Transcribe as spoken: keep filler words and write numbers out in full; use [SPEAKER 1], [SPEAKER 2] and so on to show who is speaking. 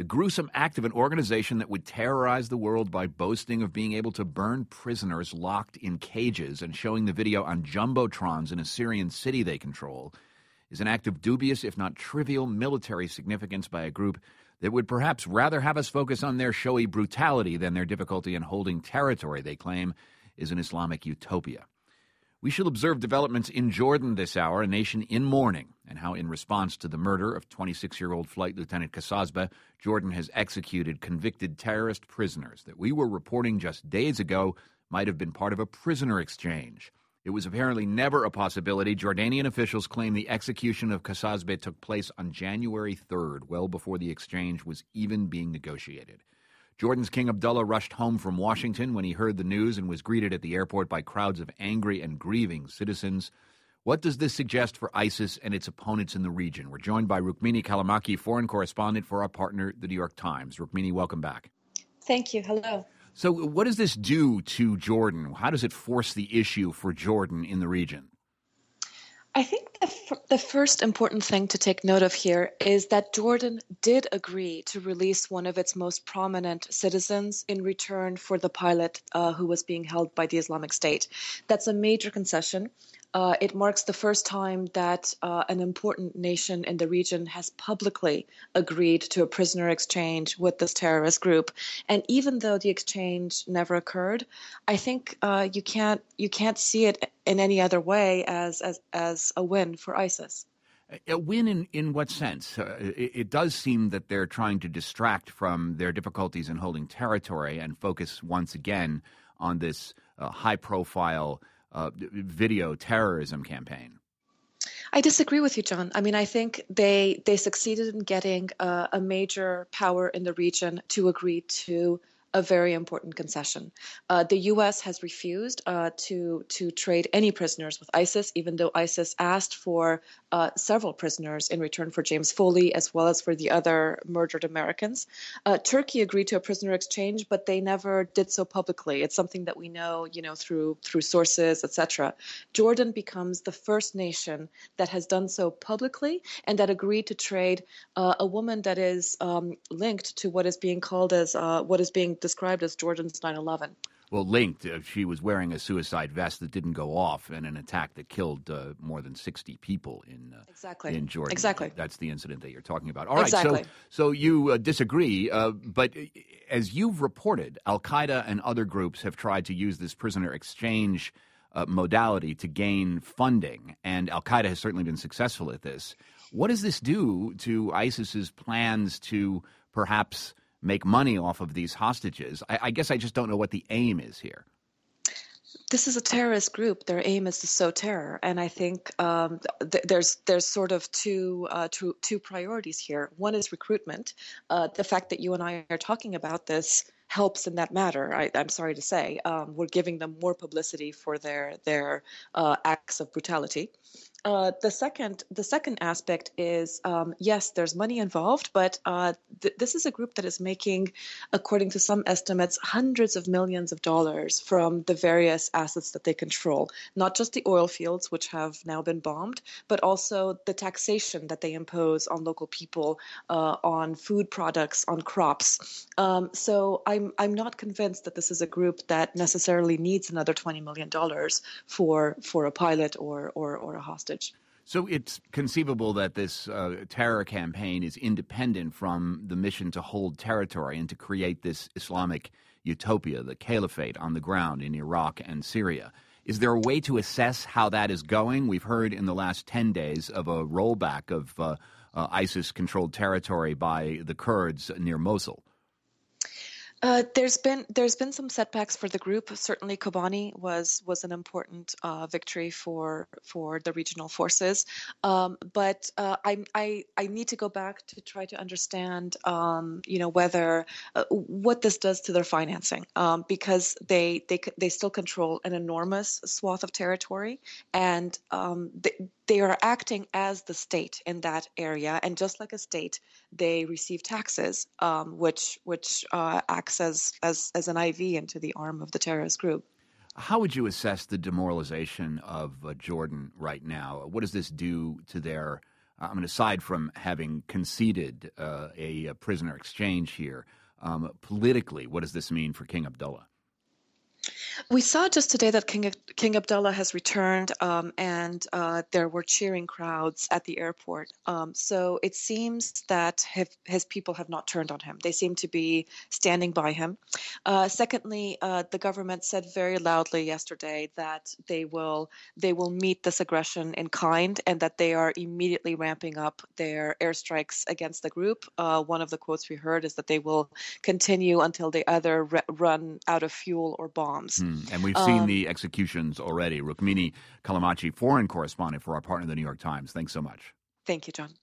[SPEAKER 1] The gruesome act of an organization that would terrorize the world by boasting of being able to burn prisoners locked in cages and showing the video on jumbotrons in a Syrian city they control is an act of dubious, if not trivial, military significance by a group that would perhaps rather have us focus on their showy brutality than their difficulty in holding territory they claim is an Islamic utopia. We shall observe developments in Jordan this hour, a nation in mourning, and how in response to the murder of twenty-six-year-old Flight Lieutenant Qasasbeh, Jordan has executed convicted terrorist prisoners that we were reporting just days ago might have been part of a prisoner exchange. It was apparently never a possibility. Jordanian officials claim the execution of Qasasbeh took place on January third, well before the exchange was even being negotiated. Jordan's King Abdullah rushed home from Washington when he heard the news and was greeted at the airport by crowds of angry and grieving citizens. What does this suggest for ISIS and its opponents in the region? We're joined by Rukmini Callimachi, foreign correspondent for our partner, The New York Times. Rukmini, welcome back.
[SPEAKER 2] Thank you. Hello.
[SPEAKER 1] So what does this do to Jordan? How does it force the issue for Jordan in the region?
[SPEAKER 2] I think the, f- the first important thing to take note of here is that Jordan did agree to release one of its most prominent citizens in return for the pilot uh, who was being held by the Islamic State. That's a major concession. Uh, it marks the first time that uh, an important nation in the region has publicly agreed to a prisoner exchange with this terrorist group. And even though the exchange never occurred, I think uh, you can't you can't see it in any other way as as, as a win for ISIS.
[SPEAKER 1] A win in, in what sense? Uh, it, it does seem that they're trying to distract from their difficulties in holding territory and focus once again on this uh, high-profile Uh, video terrorism campaign.
[SPEAKER 2] I disagree with you, John. I mean, I think they they succeeded in getting uh, a major power in the region to agree to a very important concession. Uh, the U S has refused uh, to to trade any prisoners with ISIS, even though ISIS asked for uh, several prisoners in return for James Foley, as well as for the other murdered Americans. Uh, Turkey agreed to a prisoner exchange, but they never did so publicly. It's something that we know, you know, through through sources, et cetera. Jordan becomes the first nation that has done so publicly and that agreed to trade uh, a woman that is um, linked to what is being called as uh, what is being described as Jordan's nine eleven.
[SPEAKER 1] Well, linked, uh, she was wearing a suicide vest that didn't go off in an attack that killed uh, more than sixty people in uh,
[SPEAKER 2] exactly.
[SPEAKER 1] in Jordan.
[SPEAKER 2] Exactly.
[SPEAKER 1] That's the incident that you're talking about. All right,
[SPEAKER 2] exactly.
[SPEAKER 1] so, so you uh, disagree, uh, but as you've reported, Al-Qaeda and other groups have tried to use this prisoner exchange uh, modality to gain funding, and Al-Qaeda has certainly been successful at this. What does this do to ISIS's plans to perhaps make money off of these hostages? I, I guess I just don't know what the aim is here.
[SPEAKER 2] This is a terrorist group. Their aim is to sow terror, and I think um, th- there's there's sort of two, uh, two two priorities here. One is recruitment. Uh, the fact that you and I are talking about this helps in that matter. I, I'm sorry to say, um, we're giving them more publicity for their their uh, acts of brutality. Uh, the second, the second aspect is um, yes, there's money involved, but uh, th- this is a group that is making, according to some estimates, hundreds of millions of dollars from the various assets that they control. Not just the oil fields, which have now been bombed, but also the taxation that they impose on local people, uh, on food products, on crops. Um, so I'm I'm not convinced that this is a group that necessarily needs another twenty million dollars for for a pilot or or or a hostage.
[SPEAKER 1] So it's conceivable that this uh, terror campaign is independent from the mission to hold territory and to create this Islamic utopia, the caliphate on the ground in Iraq and Syria. Is there a way to assess how that is going? We've heard in the last ten days of a rollback of uh, uh, ISIS-controlled territory by the Kurds near Mosul.
[SPEAKER 2] Uh, there's been there's been some setbacks for the group. Certainly, Kobani was was an important uh, victory for for the regional forces. Um, but uh, I, I I need to go back to try to understand, um, you know, whether uh, what this does to their financing, um, because they they they still control an enormous swath of territory, and um, they, they are acting as the state in that area, and just like a state, they receive taxes, um, which which uh, acts as, as as an I V into the arm of the terrorist group.
[SPEAKER 1] How would you assess the demoralization of uh, Jordan right now? What does this do to their I mean, aside from having conceded uh, a, a prisoner exchange here, um, politically, what does this mean for King Abdullah?
[SPEAKER 2] We saw just today that King King Abdullah has returned, um, and uh, there were cheering crowds at the airport. Um, so it seems that his, his people have not turned on him. They seem to be standing by him. Uh, secondly, uh, the government said very loudly yesterday that they will they will meet this aggression in kind, and that they are immediately ramping up their airstrikes against the group. Uh, one of the quotes we heard is that they will continue until they either re- run out of fuel or bombs.
[SPEAKER 1] Hmm. And we've seen um, the executions already. Rukmini Callimachi, foreign correspondent for our partner, the New York Times. Thanks so much.
[SPEAKER 2] Thank you, John.